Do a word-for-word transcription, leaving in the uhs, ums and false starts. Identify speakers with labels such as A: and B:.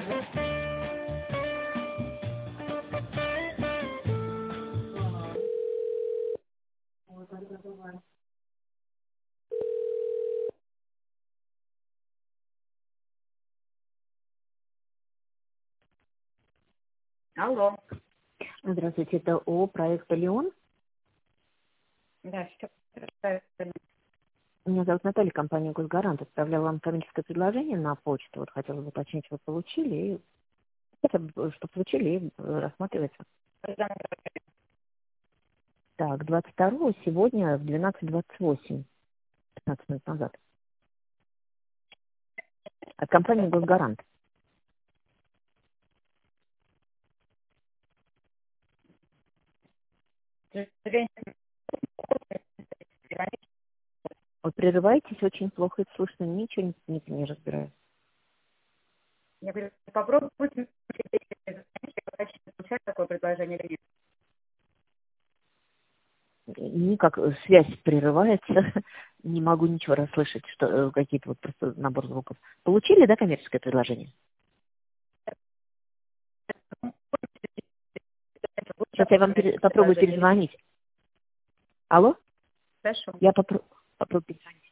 A: Алло.
B: Здравствуйте, это ООО «Проект Леон».
A: Да, все правильно.
B: Меня зовут Наталья, компания «Госгарант». Отправляла вам коммерческое предложение на почту. Вот хотела бы уточнить, вы получили, и это, что получили, и э, рассматривается. Так, двадцать второго сегодня в двенадцать двадцать восемь, пятнадцать минут назад. От компании «Госгарант». Вот прерываетесь, очень плохо это слышно, ничего не, не, не разбираю.
A: Я говорю, попробуйте получать такое предложение или нет.
B: Никак э, связь прерывается, не могу ничего расслышать, что э, какие-то вот просто набор звуков. Получили, да, коммерческое предложение? Сейчас я вам пере- попробую перезвонить. Алло?
A: Хорошо.
B: Я попро- попробую перезвонить.